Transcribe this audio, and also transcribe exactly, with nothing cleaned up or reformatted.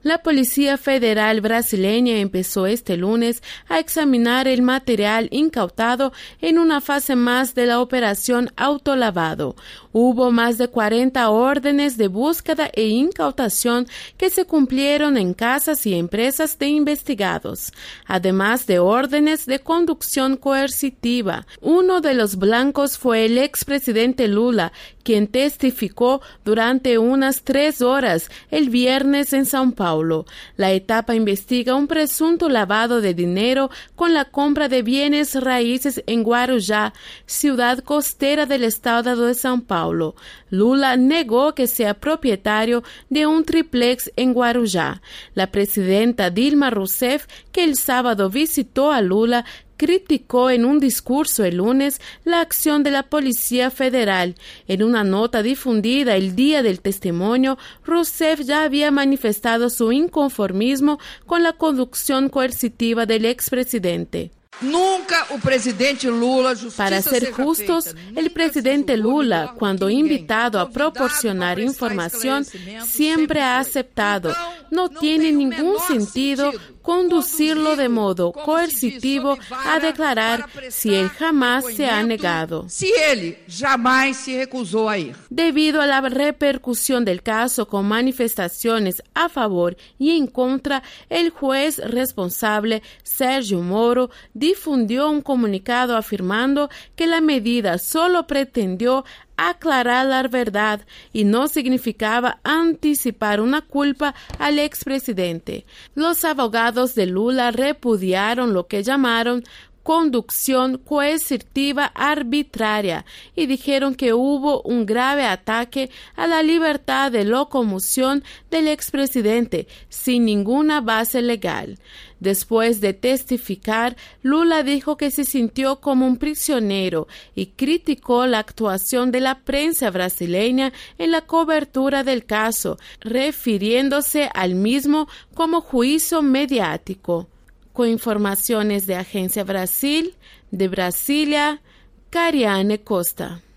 La Policía Federal brasileña empezó este lunes a examinar el material incautado en una fase más de la operación Autolavado. Hubo más de cuarenta órdenes de búsqueda e incautación que se cumplieron en casas y empresas de investigados, además de órdenes de conducción coercitiva. Uno de los blancos fue el expresidente Lula, quien testificó durante unas tres horas el viernes en São Paulo. La etapa investiga un presunto lavado de dinero con la compra de bienes raíces en Guarujá, ciudad costera del estado de São Paulo. Lula negó que sea propietario de un triplex en Guarujá. La presidenta Dilma Rousseff, que el sábado visitó a Lula, criticó en un discurso el lunes la acción de la Policía Federal. En una nota difundida el día del testimonio, Rousseff ya había manifestado su inconformismo con la conducción coercitiva del expresidente. Nunca o presidente Lula, Para ser justos, el presidente Lula, cuando invitado a proporcionar información, siempre ha aceptado. No tiene ningún sentido conducirlo de modo coercitivo a declarar si él jamás se ha negado. Si él jamás se recusó a ir. Debido a la repercusión del caso con manifestaciones a favor y en contra, el juez responsable, Sérgio Moro, difundió un comunicado afirmando que la medida solo pretendió aclarar la verdad y no significaba anticipar una culpa al expresidente. Los abogados de Lula repudiaron lo que llamaron conducción coercitiva arbitraria y dijeron que hubo un grave ataque a la libertad de locomoción del expresidente sin ninguna base legal. Después de testificar, Lula dijo que se sintió como un prisionero y criticó la actuación de la prensa brasileña en la cobertura del caso, refiriéndose al mismo como juicio mediático. Con informaciones de Agência Brasil, de Brasília, Cariane Costa.